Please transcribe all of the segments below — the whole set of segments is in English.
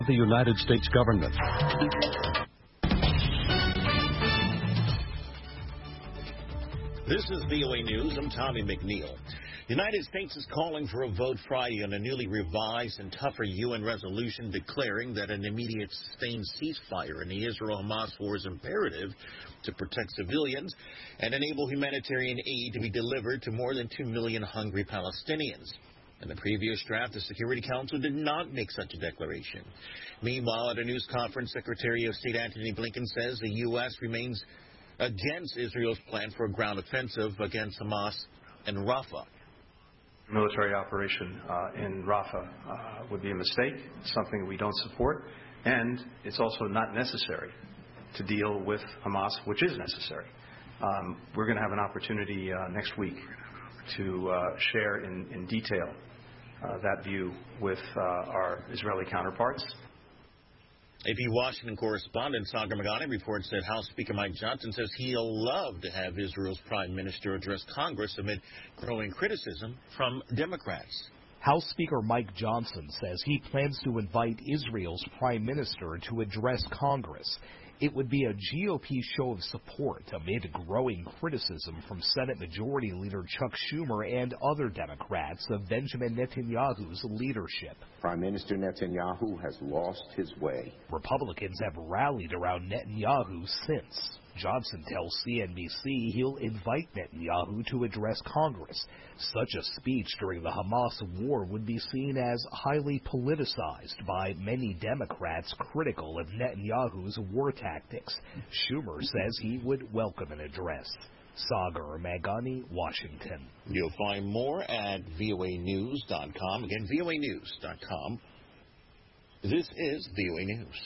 the United States government. This is VOA News. I'm Tommy McNeil. The United States is calling for a vote Friday on a newly revised and tougher UN resolution declaring that an immediate sustained ceasefire in the Israel-Hamas war is imperative to protect civilians and enable humanitarian aid to be delivered to more than 2 million hungry Palestinians. In the previous draft, the Security Council did not make such a declaration. Meanwhile, at a news conference, Secretary of State Antony Blinken says the U.S. remains against Israel's plan for a ground offensive against Hamas and Rafah. Military operation in Rafah would be a mistake, something we don't support, and it's also not necessary to deal with Hamas, which is necessary. We're going to have an opportunity next week to share in detail that view with our Israeli counterparts. AP Washington correspondent Sagar Meghani reports that House Speaker Mike Johnson says he'll love to have Israel's prime minister address Congress amid growing criticism from Democrats. House Speaker Mike Johnson says he plans to invite Israel's prime minister to address Congress. It would be a GOP show of support amid growing criticism from Senate Majority Leader Chuck Schumer and other Democrats of Benjamin Netanyahu's leadership. Prime Minister Netanyahu has lost his way. Republicans have rallied around Netanyahu since. Johnson tells CNBC he'll invite Netanyahu to address Congress. Such a speech during the Hamas war would be seen as highly politicized by many Democrats critical of Netanyahu's war tactics. Schumer says he would welcome an address. Sagar Meghani, Washington. You'll find more at voanews.com. Again, voanews.com. This is VOA News.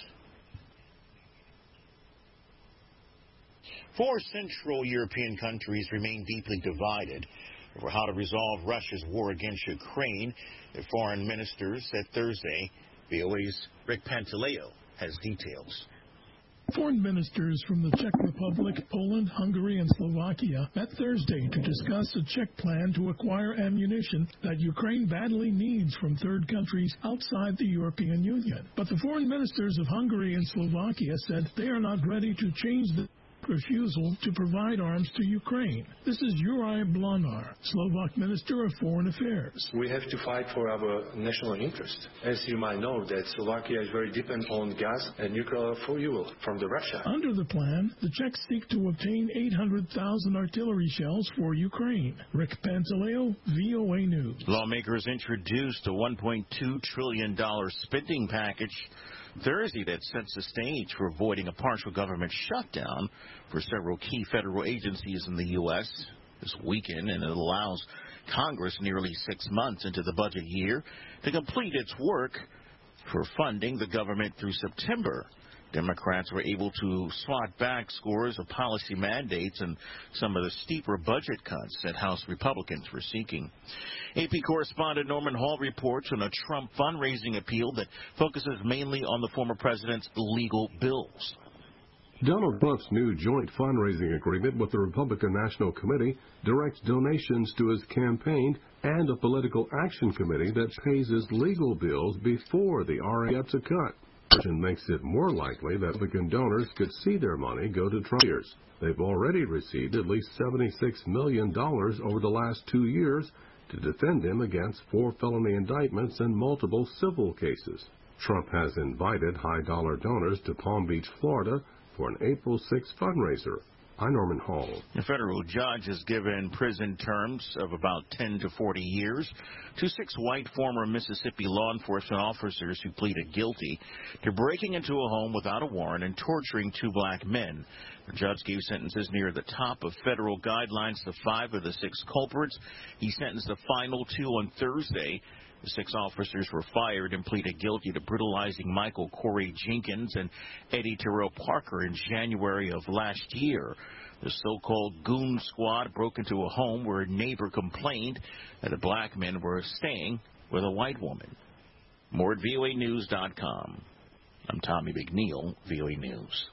4 Central European countries remain deeply divided over how to resolve Russia's war against Ukraine. Their foreign ministers said Thursday. VOA's Rick Pantaleo has details. Foreign ministers from the Czech Republic, Poland, Hungary, and Slovakia met Thursday to discuss a Czech plan to acquire ammunition that Ukraine badly needs from third countries outside the European Union. But the foreign ministers of Hungary and Slovakia said they are not ready to change the refusal to provide arms to Ukraine. This is Juraj Blanar, Slovak Minister of Foreign Affairs. We have to fight for our national interest. As you might know, that Slovakia is very dependent on gas and nuclear fuel from Russia. Under the plan, the Czechs seek to obtain 800,000 artillery shells for Ukraine. Rick Pantaleo, VOA News. Lawmakers introduced a $1.2 trillion spending package Thursday that sets the stage for avoiding a partial government shutdown for several key federal agencies in the U.S. this weekend, and it allows Congress nearly 6 months into the budget year to complete its work for funding the government through September. Democrats were able to swat back scores of policy mandates and some of the steeper budget cuts that House Republicans were seeking. AP correspondent Norman Hall reports on a Trump fundraising appeal that focuses mainly on the former president's legal bills. Donald Trump's new joint fundraising agreement with the Republican National Committee directs donations to his campaign and a political action committee that pays his legal bills before the RA gets a cut. Makes it more likely that Republican donors could see their money go to Trumpers. They've already received at least $76 million over the last 2 years to defend him against 4 felony indictments and multiple civil cases. Trump has invited high-dollar donors to Palm Beach, Florida, for an April 6 fundraiser. I'm Norman Hall. A federal judge has given prison terms of about 10 to 40 years to 6 white former Mississippi law enforcement officers who pleaded guilty to breaking into a home without a warrant and torturing 2 black men. The judge gave sentences near the top of federal guidelines to 5 of the 6 culprits. He sentenced the final 2 on Thursday. The 6 officers were fired and pleaded guilty to brutalizing Michael Corey Jenkins and Eddie Terrell Parker in January of last year. The so-called goon squad broke into a home where a neighbor complained that the black men were staying with a white woman. More at voanews.com. I'm Tommy McNeil, VOA News.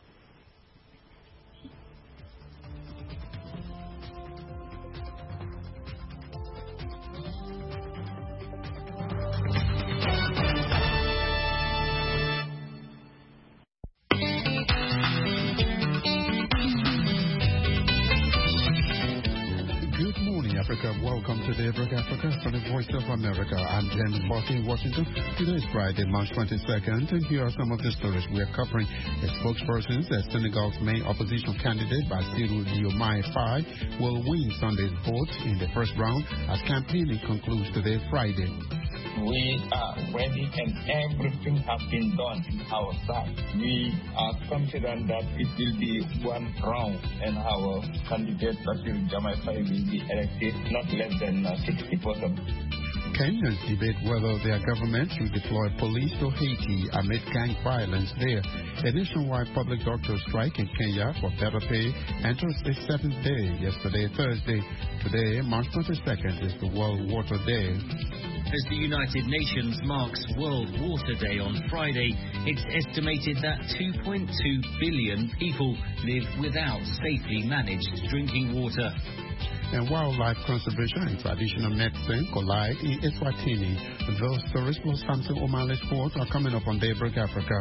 Welcome to Daybreak Africa from the Voice of America. I'm James Barkley in Washington. Today is Friday, March 22nd, and here are some of the stories we are covering. A spokesperson says Senegal's main opposition candidate, Bassirou Diomaye Faye, will win Sunday's vote in the first round as campaigning concludes today, Friday. We are ready and everything has been done on our side. We are confident that it will be one round and our candidate, Bassirou Diomaye Faye, will be elected not less than 60%. Kenyans debate whether their government should deploy police to Haiti amid gang violence there. A nationwide public doctor strike in Kenya for better pay enters its 7th day yesterday, Thursday. Today, March 22nd, is the World Water Day. As the United Nations marks World Water Day on Friday, it's estimated that 2.2 billion people live without safely managed drinking water. And wildlife conservation and traditional medicine collide in Eswatini. Those stories plus Samson O'Malley Sports are coming up on Daybreak Africa.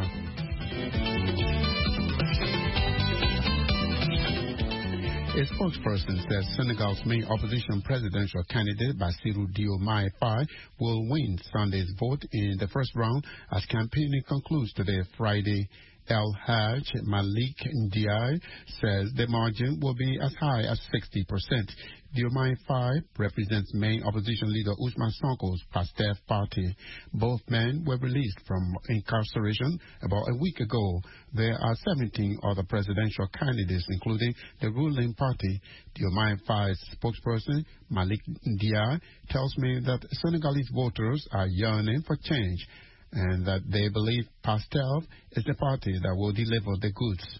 A spokesperson says Senegal's main opposition presidential candidate, Bassirou Diomaye Faye, will win Sunday's vote in the first round as campaigning concludes today, Friday. El Hajj Malik Ndiaye says the margin will be as high as 60%. Diomaye Faye represents main opposition leader Ousmane Sonko's PASTEF party. Both men were released from incarceration about a week ago. There are 17 other presidential candidates, including the ruling party. Diomaye Faye's spokesperson, Malik Ndiaye, tells me that Senegalese voters are yearning for change and that they believe PASTEF is the party that will deliver the goods.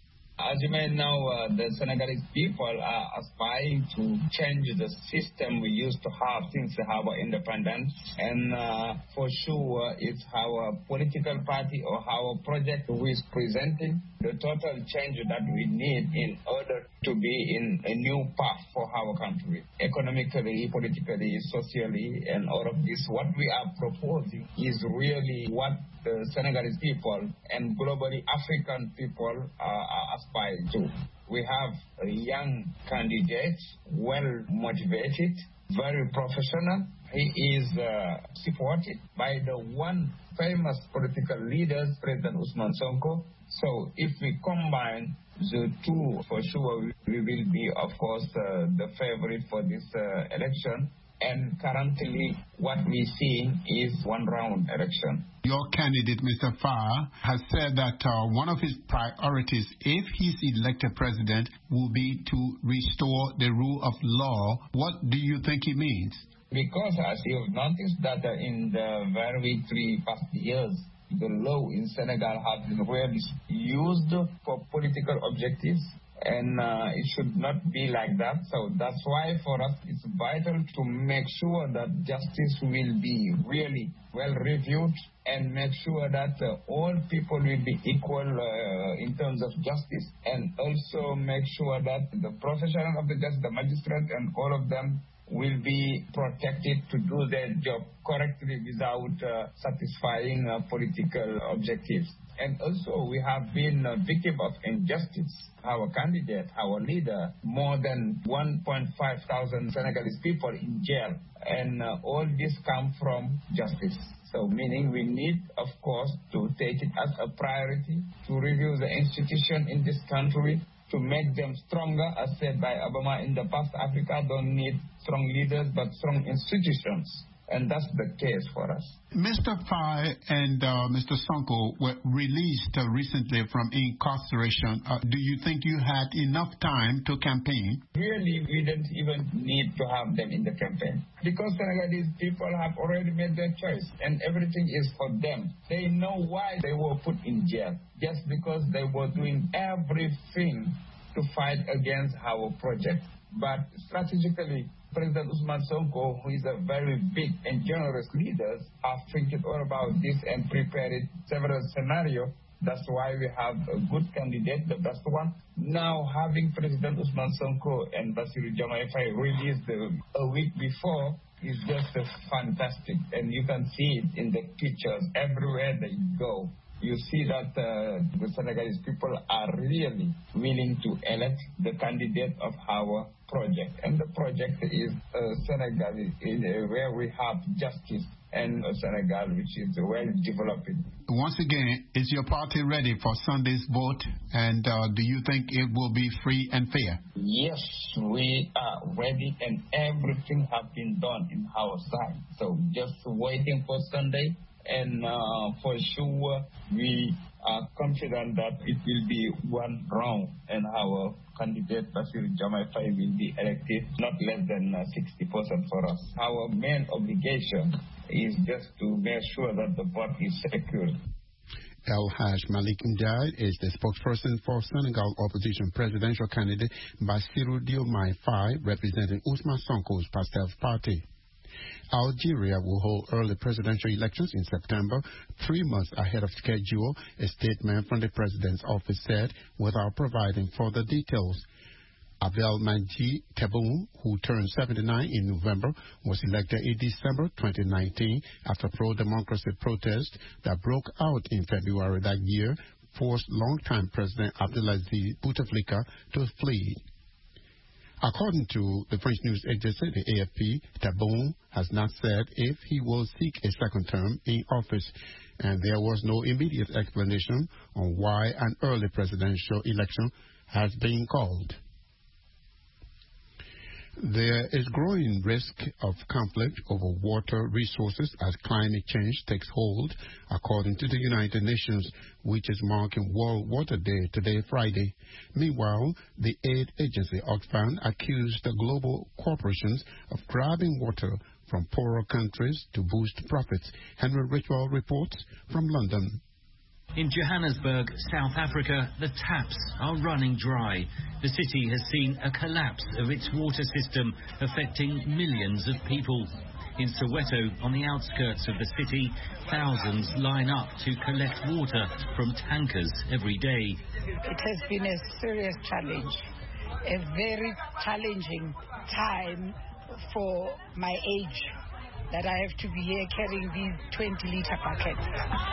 As you may know, the Senegalese people are aspiring to change the system we used to have since our independence. And for sure, it's our political party or our project who is presenting the total change that we need in order to be in a new path for our country. Economically, politically, socially, and all of this, what we are proposing is really what the Senegalese people and globally African people are aspiring to. We have a young candidate, well motivated, very professional. He is supported by the one famous political leader, President Ousmane Sonko. So if we combine the two, for sure we will be, of course, the favorite for this election. And currently, what we see is one-round election. Your candidate, Mr. Faye, has said that one of his priorities, if he's elected president, will be to restore the rule of law. What do you think he means? Because as you've noticed that in the very 3 past years, the law in Senegal has been really used for political objectives. And it should not be like that. So that's why for us it's vital to make sure that justice will be really well reviewed and make sure that all people will be equal in terms of justice, and also make sure that the professional of the justice, the magistrate and all of them will be protected to do their job correctly without satisfying political objectives. And also, we have been a victim of injustice. Our candidate, our leader, more than 1,500 Senegalese people in jail. And all this come from justice. So meaning we need, of course, to take it as a priority, to review the institution in this country, to make them stronger. As said by Obama in the past, Africa don't need strong leaders, but strong institutions. And that's the case for us. Mr. Faye and Mr. Sonko were released recently from incarceration. Do you think you had enough time to campaign? Really, we didn't even need to have them in the campaign. Because Senegalese people have already made their choice and everything is for them. They know why they were put in jail. Just because they were doing everything to fight against our project. But strategically, President Ousmane Sonko, who is a very big and generous leader, have thinking all about this and prepared several scenarios. That's why we have a good candidate, the best one. Now, having President Ousmane Sonko and Bassirou Diomaye Faye released a week before is just fantastic. And you can see it in the pictures everywhere they go. you see that the Senegalese people are really willing to elect the candidate of our project. And the project is Senegal, where we have justice, and Senegal, which is well developed. Once again, is your party ready for Sunday's vote? And do you think it will be free and fair? Yes, we are ready, and everything has been done in our side. So just waiting for Sunday. And for sure, we are confident that it will be one round and our candidate, Bassirou Diomaye Faye, will be elected, not less than 60% for us. Our main obligation is just to make sure that the vote is secured. El Haj Malik Ndiaye is the spokesperson for Senegal opposition presidential candidate Bassirou Diomaye Faye, representing Ousmane Sonko's PASTEF party. Algeria will hold early presidential elections in September, 3 months ahead of schedule, a statement from the president's office said, without providing further details. Abdelmadjid Tebboune, who turned 79 in November, was elected in December 2019 after pro-democracy protests that broke out in February that year forced longtime President Abdelaziz Bouteflika to flee. According to the French news agency, the AFP, Tebboune has not said if he will seek a second term in office, and there was no immediate explanation on why an early presidential election has been called. There is growing risk of conflict over water resources as climate change takes hold, according to the United Nations, which is marking World Water Day today, Friday. Meanwhile, the aid agency Oxfam accused the global corporations of grabbing water from poorer countries to boost profits. Henry Richwell reports from London. In Johannesburg, South Africa, the taps are running dry. The city has seen a collapse of its water system, affecting millions of people. In Soweto, on the outskirts of the city, thousands line up to collect water from tankers every day. It has been a serious challenge, a very challenging time for my age, that I have to be here carrying these 20-liter buckets.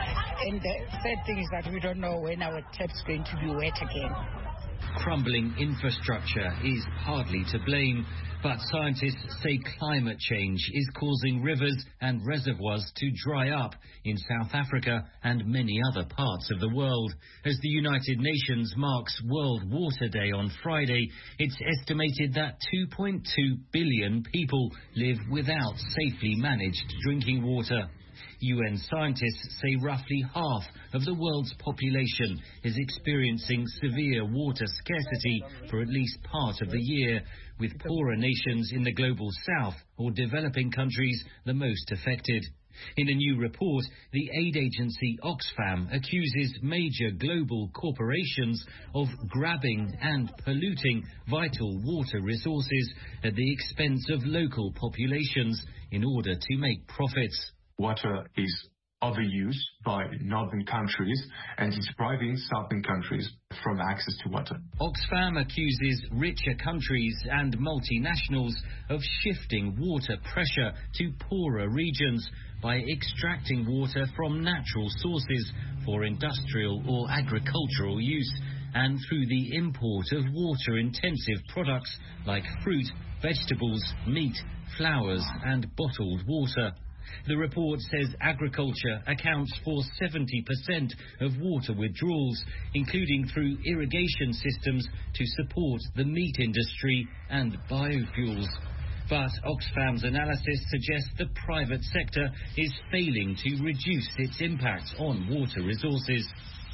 And the sad thing is that we don't know when our tap's going to be wet again. Crumbling infrastructure is partly to blame, but scientists say climate change is causing rivers and reservoirs to dry up in South Africa and many other parts of the world. As the United Nations marks World Water Day on Friday, it's estimated that 2.2 billion people live without safely managed drinking water. UN scientists say roughly half of the world's population is experiencing severe water scarcity for at least part of the year, with poorer nations in the global south or developing countries the most affected. In a new report, the aid agency Oxfam accuses major global corporations of grabbing and polluting vital water resources at the expense of local populations in order to make profits. Water is overused by northern countries and is depriving southern countries from access to water. Oxfam accuses richer countries and multinationals of shifting water pressure to poorer regions by extracting water from natural sources for industrial or agricultural use and through the import of water-intensive products like fruit, vegetables, meat, flowers and bottled water. The report says agriculture accounts for 70% of water withdrawals, including through irrigation systems to support the meat industry and biofuels. But Oxfam's analysis suggests the private sector is failing to reduce its impact on water resources.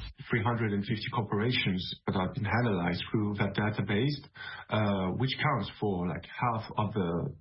350 corporations that have been analyzed through that database, which counts for like half of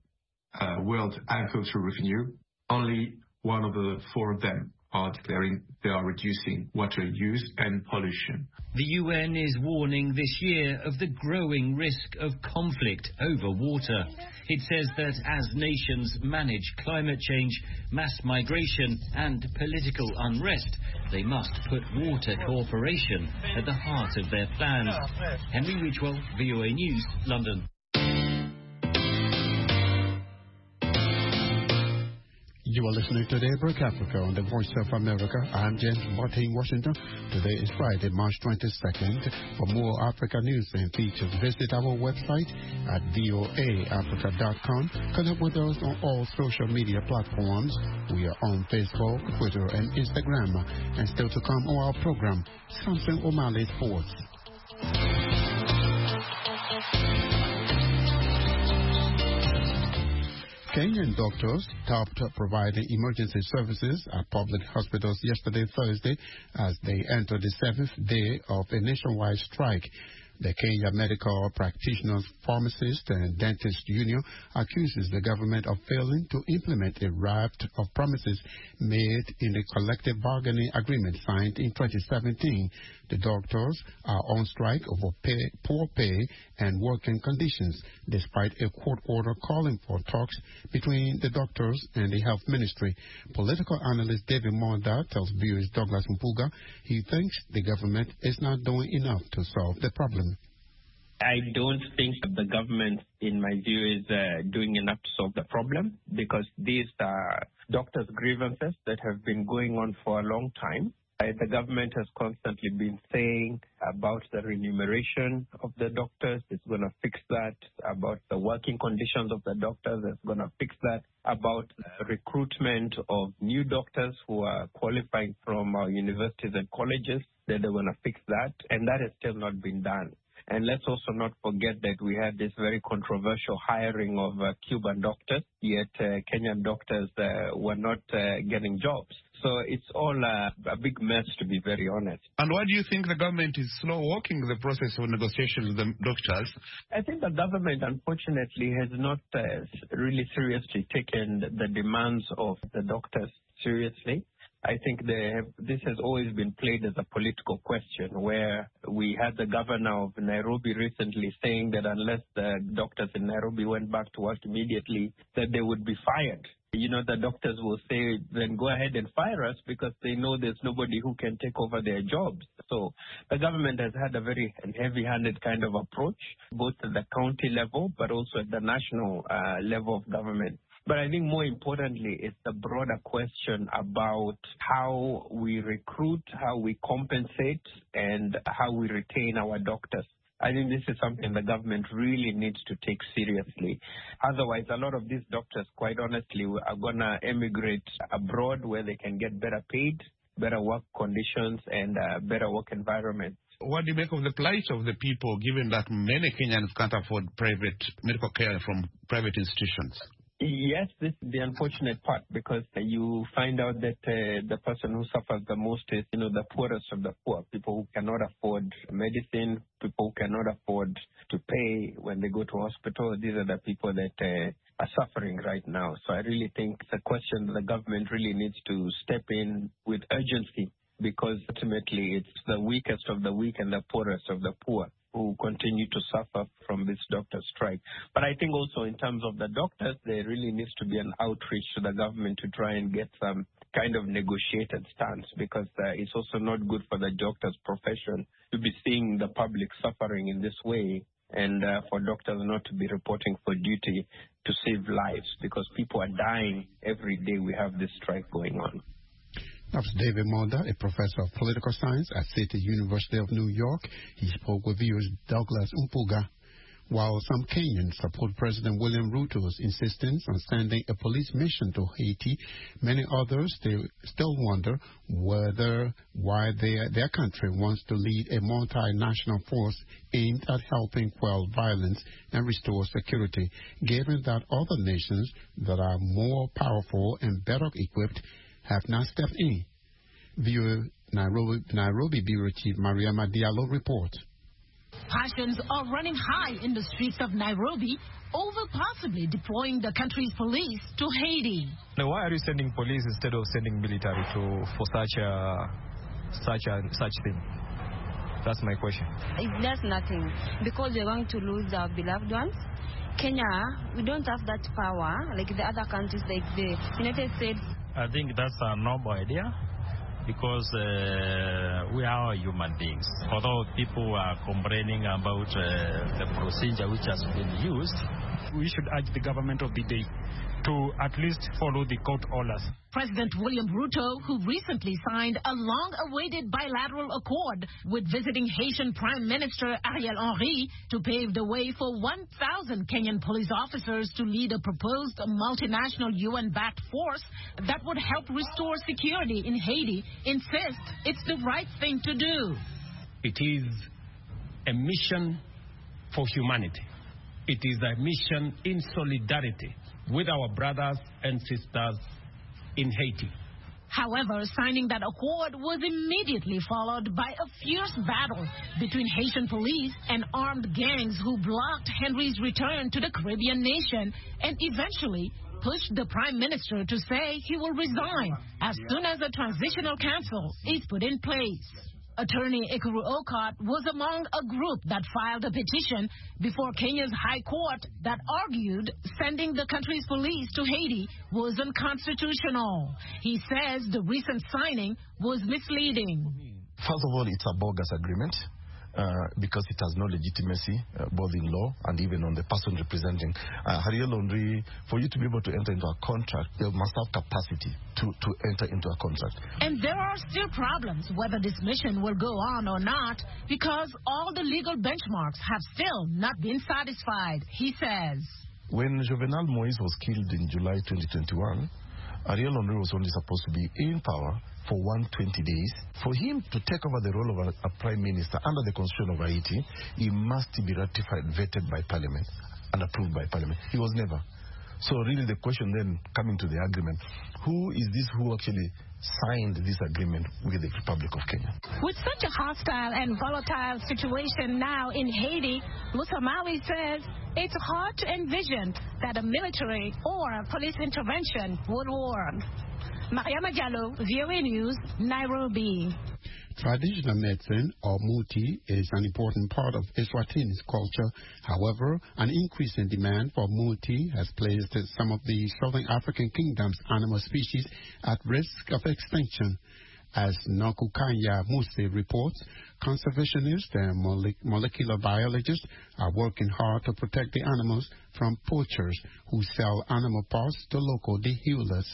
the world agricultural revenue. Only one of the four of them are declaring they are reducing water use and pollution. The UN is warning this year of the growing risk of conflict over water. It says that as nations manage climate change, mass migration and political unrest, they must put water cooperation at the heart of their plans. Henry Richwell, VOA News, London. You are listening to Daybreak Africa on the Voice of America. I'm James Barton in Washington. Today is Friday, March 22nd. For more Africa news and features, visit our website at voaafrica.com. Connect with us on all social media platforms. We are on Facebook, Twitter, and Instagram. And still to come on our program, Samson O'Malley Sports. Kenyan doctors stopped providing emergency services at public hospitals yesterday, Thursday, as they entered the 7th day of a nationwide strike. The Kenya Medical Practitioners, Pharmacists and Dentists Union accuses the government of failing to implement a raft of promises made in the collective bargaining agreement signed in 2017. The doctors are on strike over poor pay and working conditions, despite a court order calling for talks between the doctors and the health ministry. Political analyst David Monda tells viewers Douglas Mpuga he thinks the government is not doing enough to solve the problem. I don't think the government, in my view, is doing enough to solve the problem, because these are doctors' grievances that have been going on for a long time. The government has constantly been saying about the remuneration of the doctors, it's going to fix that, about the working conditions of the doctors, it's going to fix that, about recruitment of new doctors who are qualifying from our universities and colleges, that they're going to fix that, and that has still not been done. And let's also not forget that we had this very controversial hiring of Cuban doctors, yet Kenyan doctors were not getting jobs. So it's all a big mess, to be very honest. And why do you think the government is slow walking the process of negotiations with the doctors? I think the government, unfortunately, has not really seriously taken the demands of the doctors seriously. I think this has always been played as a political question, where we had the governor of Nairobi recently saying that unless the doctors in Nairobi went back to work immediately, that they would be fired. You know, the doctors will say, then go ahead and fire us, because they know there's nobody who can take over their jobs. So the government has had a very heavy-handed kind of approach, both at the county level, but also at the national level of government. But I think more importantly, it's the broader question about how we recruit, how we compensate, and how we retain our doctors. I think this is something the government really needs to take seriously. Otherwise, a lot of these doctors, quite honestly, are going to emigrate abroad where they can get better paid, better work conditions, and better work environment. What do you make of the plight of the people, given that many Kenyans can't afford private medical care from private institutions? Yes, this is the unfortunate part, because you find out that the person who suffers the most is, the poorest of the poor, people who cannot afford medicine, people who cannot afford to pay when they go to hospital. These are the people that are suffering right now. So I really think it's a question that the government really needs to step in with urgency, because ultimately it's the weakest of the weak and the poorest of the poor who continue to suffer from this doctor strike. But I think also in terms of the doctors, there really needs to be an outreach to the government to try and get some kind of negotiated stance, because it's also not good for the doctor's profession to be seeing the public suffering in this way, and for doctors not to be reporting for duty to save lives, because people are dying every day we have this strike going on. That's David Monda, a professor of political science at City University of New York. He spoke with viewers Douglas Mpuga. While some Kenyans support President William Ruto's insistence on sending a police mission to Haiti, many others still wonder why their country wants to lead a multinational force aimed at helping quell violence and restore security, given that other nations that are more powerful and better equipped have not stepped in. Viewer Nairobi Bureau Chief Mariama Diallo reports. Passions are running high in the streets of Nairobi over possibly deploying the country's police to Haiti. Now, why are you sending police instead of sending military for such thing? That's my question. That's nothing, because we're going to lose our beloved ones. Kenya, we don't have that power like the other countries, like the United States. I think that's a noble idea, because we are human beings. Although people are complaining about the procedure which has been used, We should urge the government of the day to at least follow the court orders. President William Ruto, who recently signed a long-awaited bilateral accord with visiting Haitian Prime Minister Ariel Henry to pave the way for 1,000 Kenyan police officers to lead a proposed multinational UN-backed force that would help restore security in Haiti, insists it's the right thing to do. It is a mission for humanity. It is a mission in solidarity with our brothers and sisters in Haiti. However, signing that accord was immediately followed by a fierce battle between Haitian police and armed gangs who blocked Henry's return to the Caribbean nation and eventually pushed the Prime Minister to say he will resign as soon as a transitional council is put in place. Attorney Ekuru Okot was among a group that filed a petition before Kenya's High Court that argued sending the country's police to Haiti was unconstitutional. He says the recent signing was misleading. First of all, it's a bogus agreement. Because it has no legitimacy, both in law and even on the person representing. Ariel Henry, for you to be able to enter into a contract, you must have capacity to enter into a contract. And there are still problems whether this mission will go on or not, because all the legal benchmarks have still not been satisfied, he says. When Jovenel Moïse was killed in July 2021, Ariel Henry was only supposed to be in power for 120 days. For him to take over the role of a prime minister under the constitution of Haiti, he must be ratified, vetted by parliament, and approved by parliament. He was never. So really the question then coming to the agreement, who is this who actually signed this agreement with the Republic of Kenya? With such a hostile and volatile situation now in Haiti, Musamali says it's hard to envision that a military or a police intervention would work. Mariama Jallo, VOA News, Nairobi. Traditional medicine, or muti, is an important part of Eswatini's culture. However, an increase in demand for muti has placed some of the Southern African kingdom's animal species at risk of extinction. As Nokukanya Muse reports, conservationists and molecular biologists are working hard to protect the animals from poachers who sell animal parts to local dehealers.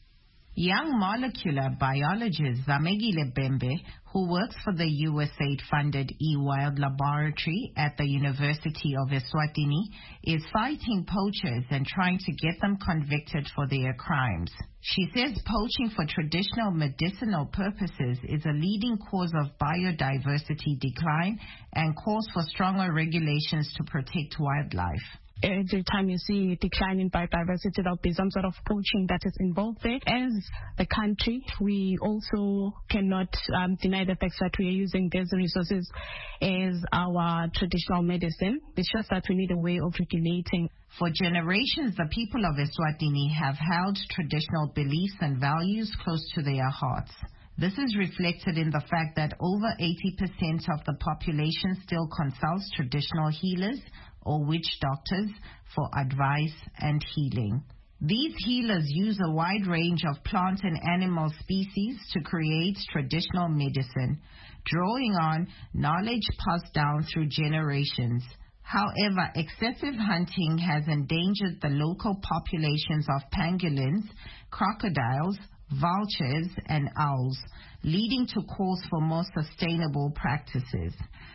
Young molecular biologist Zamegile Bembe, who works for the USAID-funded eWild laboratory at the University of Eswatini, is fighting poachers and trying to get them convicted for their crimes. She says poaching for traditional medicinal purposes is a leading cause of biodiversity decline and calls for stronger regulations to protect wildlife. Every time you see a decline in biodiversity, there'll be some sort of poaching that is involved there. As a country, we also cannot deny the fact that we are using these resources as our traditional medicine. It's just that we need a way of regulating. For generations, the people of Eswatini have held traditional beliefs and values close to their hearts. This is reflected in the fact that over 80% of the population still consults traditional healers or witch doctors for advice and healing. These healers use a wide range of plant and animal species to create traditional medicine, drawing on knowledge passed down through generations. However, excessive hunting has endangered the local populations of pangolins, crocodiles, vultures, and owls, leading to calls for more sustainable practices.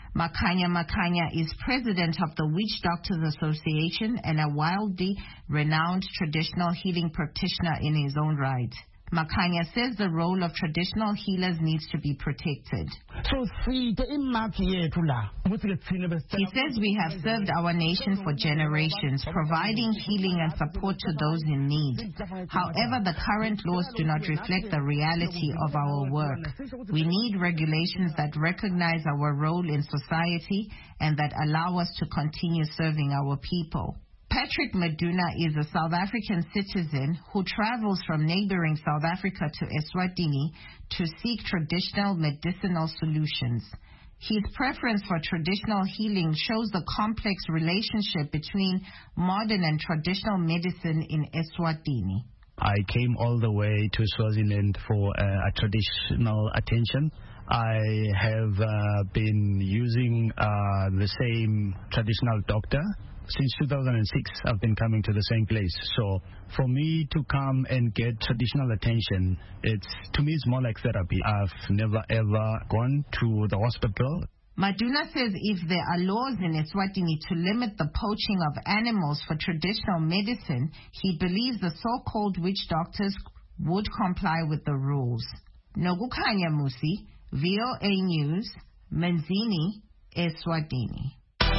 Makanya is president of the Witch Doctors Association and a wildly renowned traditional healing practitioner in his own right. Makanya says the role of traditional healers needs to be protected. He says we have served our nation for generations, providing healing and support to those in need. However, the current laws do not reflect the reality of our work. We need regulations that recognize our role in society and that allow us to continue serving our people. Patrick Maduna is a South African citizen who travels from neighboring South Africa to Eswatini to seek traditional medicinal solutions. His preference for traditional healing shows the complex relationship between modern and traditional medicine in Eswatini. I came all the way to Swaziland for a traditional attention. I have been using the same traditional doctor since 2006, I've been coming to the same place. So for me to come and get traditional attention, to me, it's more like therapy. I've never, ever gone to the hospital. Maduna says if there are laws in Eswatini to limit the poaching of animals for traditional medicine, he believes the so-called witch doctors would comply with the rules. Nogukanya Musi, VOA News, Manzini, Eswatini.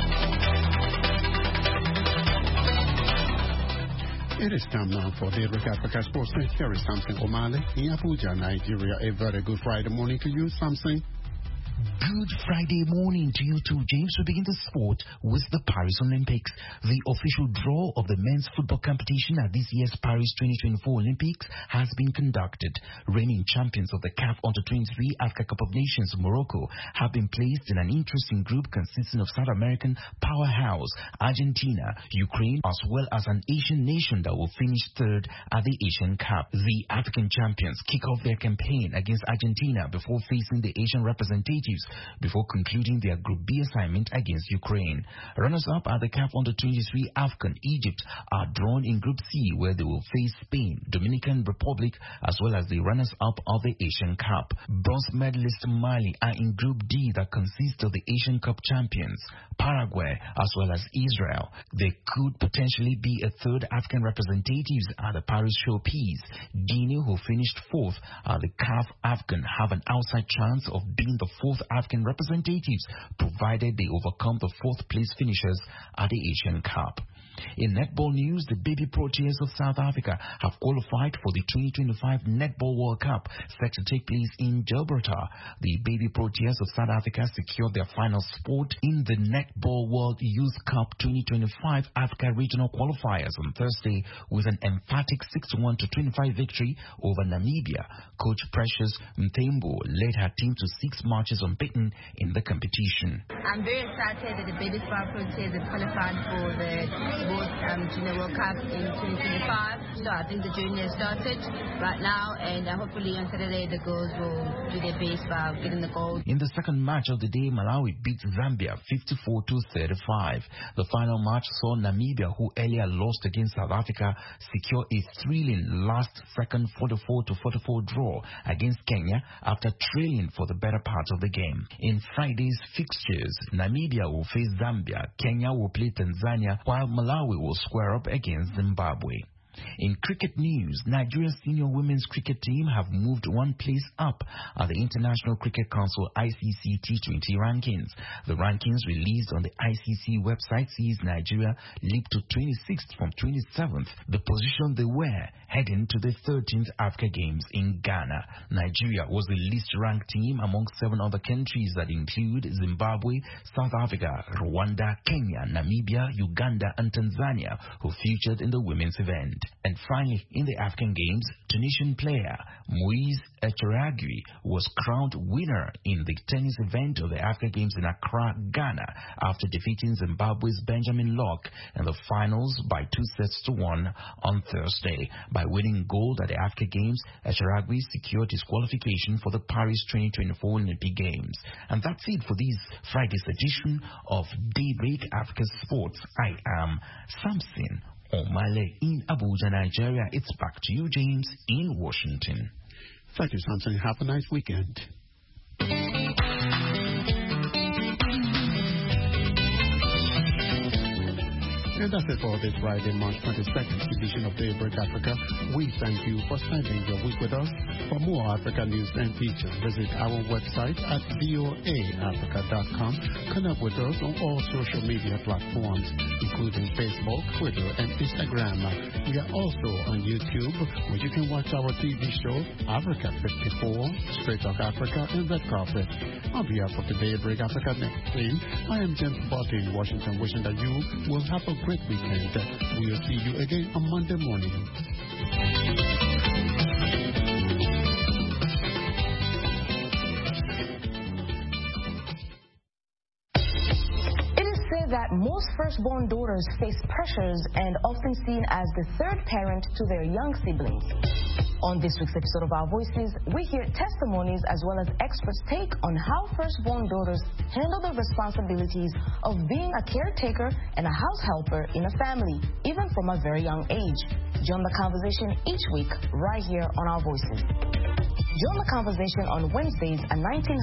It is time now for Daybreak Africa Sports. Here is Samson Omale in Abuja, Nigeria. A very good Friday morning to you, Samson. Good Friday morning to you too, James. We begin the sport with the Paris Olympics. The official draw of the men's football competition at this year's Paris 2024 Olympics has been conducted. Reigning champions of the CAF Under-23 Africa Cup of Nations, Morocco, have been placed in an interesting group consisting of South American powerhouse Argentina, Ukraine, as well as an Asian nation that will finish third at the Asian Cup. The African champions kick off their campaign against Argentina before facing the Asian representatives before concluding their Group B assignment against Ukraine. Runners-up at the CAF Under-23 AFCON, Egypt, are drawn in Group C, where they will face Spain, Dominican Republic, as well as the runners-up of the Asian Cup. Bronze medalist Mali are in Group D, that consists of the Asian Cup champions, Paraguay, as well as Israel. There could potentially be a third African representatives at the Paris showpiece. Guinea, who finished fourth at the CAF AFCON, have an outside chance of being the fourth African representatives, provided they overcome the fourth place finishers at the Asian Cup. In netball news, the Baby Proteas of South Africa have qualified for the 2025 Netball World Cup set to take place in Gibraltar. The Baby Proteas of South Africa secured their final spot in the Netball World Youth Cup 2025 Africa Regional Qualifiers on Thursday with an emphatic 61-25 victory over Namibia. Coach Precious Mthembu led her team to 6 matches unbeaten in the competition. I'm very excited that the Baby Proteas have qualified for the Junior World Cup in 2025. So I think the journey has started right now, and hopefully on Saturday the girls will do their best by getting the gold. In the second match of the day, Malawi beat Zambia 54-35. The final match saw Namibia, who earlier lost against South Africa, secure a thrilling last-second 44-44 draw against Kenya after trailing for the better part of the game. In Friday's fixtures, Namibia will face Zambia, Kenya will play Tanzania, while Malawi will square up against Zimbabwe. In cricket news, Nigeria's senior women's cricket team have moved one place up at the International Cricket Council ICC T20 rankings. The rankings released on the ICC website sees Nigeria leap to 26th from 27th, the position they were heading to the 13th Africa Games in Ghana. Nigeria was the least ranked team among 7 other countries that include Zimbabwe, South Africa, Rwanda, Kenya, Namibia, Uganda, and Tanzania, who featured in the women's event. And finally, in the African Games, Tunisian player Moise Echeragui was crowned winner in the tennis event of the Africa Games in Accra, Ghana, after defeating Zimbabwe's Benjamin Locke in the finals by 2-1 on Thursday. By winning gold at the Africa Games, Echeragui secured his qualification for the Paris 2024 Olympic Games. And that's it for this Friday's edition of Daybreak Africa Sports. I am Samson Omale in Abuja, Nigeria. It's back to you, James, in Washington. Thank you, Samson. Have a nice weekend. And that's it for this Friday, March 22nd edition of Daybreak Africa. We thank you for spending your week with us. For more Africa news and features, visit our website at voaafrica.com. Connect with us on all social media platforms, including Facebook, Twitter, and Instagram. We are also on YouTube, where you can watch our TV show, Africa 54, Straight Talk Africa, and Red Carpet. On behalf of the Daybreak Africa team, I am James Botte in Washington, wishing that you will have a great weekend. We'll see you again on Monday morning. It is said that most firstborn daughters face pressures and often seen as the third parent to their young siblings. On this week's episode of Our Voices, we hear testimonies as well as experts' take on how firstborn daughters handle the responsibilities of being a caretaker and a house helper in a family, even from a very young age. Join the conversation each week right here on Our Voices. Join the conversation on Wednesdays at 1900